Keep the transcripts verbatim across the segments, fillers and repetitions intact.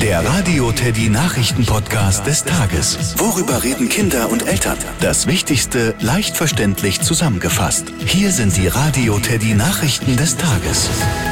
Der Radio Teddy Nachrichten-Podcast des Tages. Worüber reden Kinder und Eltern? Das Wichtigste leicht verständlich zusammengefasst. Hier sind die Radio Teddy Nachrichten des Tages.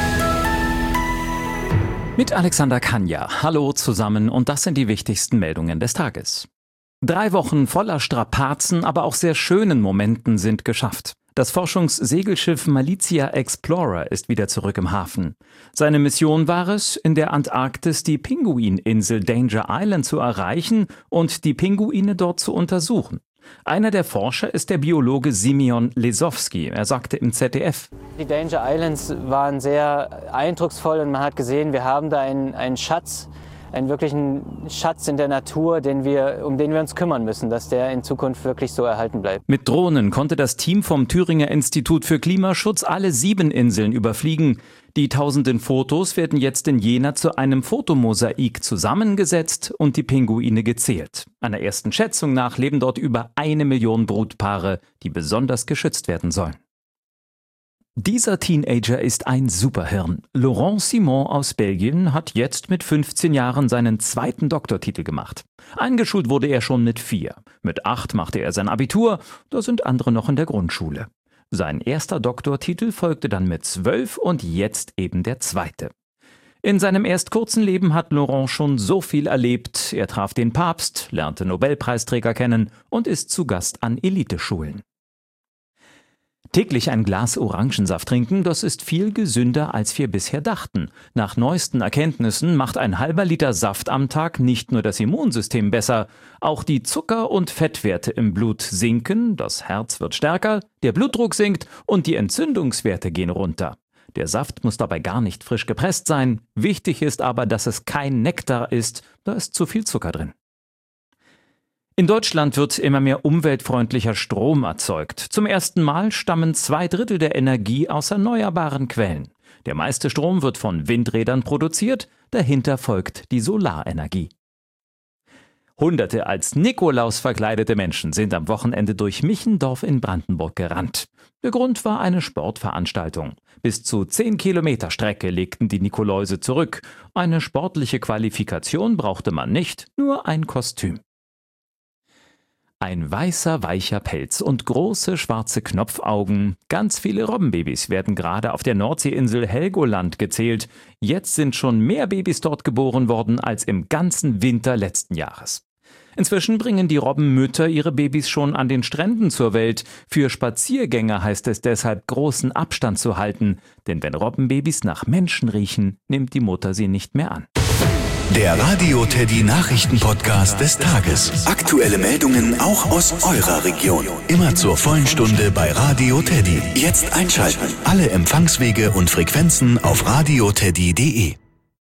Mit Alexander Kanja. Hallo zusammen und das sind die wichtigsten Meldungen des Tages. Drei Wochen voller Strapazen, aber auch sehr schönen Momenten sind geschafft. Das Forschungssegelschiff Malizia Explorer ist wieder zurück im Hafen. Seine Mission war es, in der Antarktis die Pinguininsel Danger Island zu erreichen und die Pinguine dort zu untersuchen. Einer der Forscher ist der Biologe Simeon Lesowski. Er sagte im Z D F: Die Danger Islands waren sehr eindrucksvoll und man hat gesehen, wir haben da einen, einen Schatz, einen wirklichen Schatz in der Natur, den wir, um den wir uns kümmern müssen, dass der in Zukunft wirklich so erhalten bleibt. Mit Drohnen konnte das Team vom Thüringer Institut für Klimaschutz alle sieben Inseln überfliegen. Die tausenden Fotos werden jetzt in Jena zu einem Fotomosaik zusammengesetzt und die Pinguine gezählt. Einer ersten Schätzung nach leben dort über eine Million Brutpaare, die besonders geschützt werden sollen. Dieser Teenager ist ein Superhirn. Laurent Simon aus Belgien hat jetzt mit fünfzehn Jahren seinen zweiten Doktortitel gemacht. Eingeschult wurde er schon mit vier. Mit acht machte er sein Abitur, da sind andere noch in der Grundschule. Sein erster Doktortitel folgte dann mit zwölf und jetzt eben der zweite. In seinem erst kurzen Leben hat Laurent schon so viel erlebt. Er traf den Papst, lernte Nobelpreisträger kennen und ist zu Gast an Eliteschulen. Täglich ein Glas Orangensaft trinken, das ist viel gesünder, als wir bisher dachten. Nach neuesten Erkenntnissen macht ein halber Liter Saft am Tag nicht nur das Immunsystem besser, auch die Zucker- und Fettwerte im Blut sinken, das Herz wird stärker, der Blutdruck sinkt und die Entzündungswerte gehen runter. Der Saft muss dabei gar nicht frisch gepresst sein. Wichtig ist aber, dass es kein Nektar ist, da ist zu viel Zucker drin. In Deutschland wird immer mehr umweltfreundlicher Strom erzeugt. Zum ersten Mal stammen zwei Drittel der Energie aus erneuerbaren Quellen. Der meiste Strom wird von Windrädern produziert, dahinter folgt die Solarenergie. Hunderte als Nikolaus verkleidete Menschen sind am Wochenende durch Michendorf in Brandenburg gerannt. Der Grund war eine Sportveranstaltung. Bis zu zehn Kilometer Strecke legten die Nikoläuse zurück. Eine sportliche Qualifikation brauchte man nicht, nur ein Kostüm. Ein weißer, weicher Pelz und große schwarze Knopfaugen. Ganz viele Robbenbabys werden gerade auf der Nordseeinsel Helgoland gezählt. Jetzt sind schon mehr Babys dort geboren worden als im ganzen Winter letzten Jahres. Inzwischen bringen die Robbenmütter ihre Babys schon an den Stränden zur Welt. Für Spaziergänger heißt es deshalb, großen Abstand zu halten. Denn wenn Robbenbabys nach Menschen riechen, nimmt die Mutter sie nicht mehr an. Der Radio Teddy Nachrichten-Podcast des Tages. Aktuelle Meldungen auch aus eurer Region. Immer zur vollen Stunde bei Radio Teddy. Jetzt einschalten. Alle Empfangswege und Frequenzen auf radioteddy punkt de.